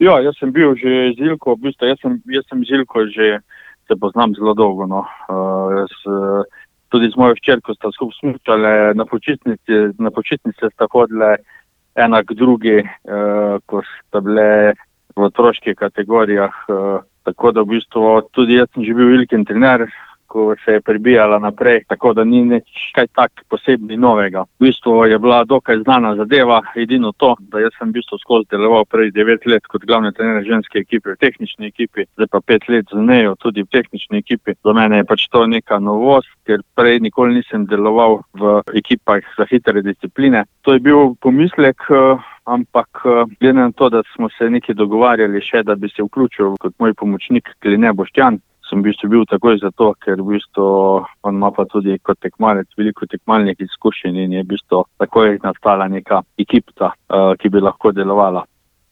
Ja, jaz sem bil že z Ilko, v bistvu jaz sem z Ilko že se poznam zelo dolgo. No. Tudi z mojo hčerko sta skupaj smučale na počitnice sta hodile ena k drugi, ko sta bile v otroških kategorijah. Tako da v bistvu tudi jaz sem že bil Ilkin trener, ko se je prebijala naprej, tako da ni nič kaj tak posebni novega. V bistvu je bila dokaj znana zadeva, edino to, da jaz sem v bistvu skozi deloval prej 9 let kot glavni trener ženske ekipe v tehnični ekipi, zdaj pa 5 let z nejo tudi v tehnični ekipi. Za mene je pač to neka novost, ker prej nikoli nisem deloval v ekipah za hitre discipline. To je bil pomislek, ampak glede na to, da smo se nekaj dogovarjali še, da bi se vključil kot moj pomočnik Kline Boštjan, sem v bistvu bil takoj za to, ker v bistvu on ima pa tudi kot tekmalec veliko tekmalnih izkušenj in je v bistvu takoj nastala neka ekipa, ki bi lahko delovala.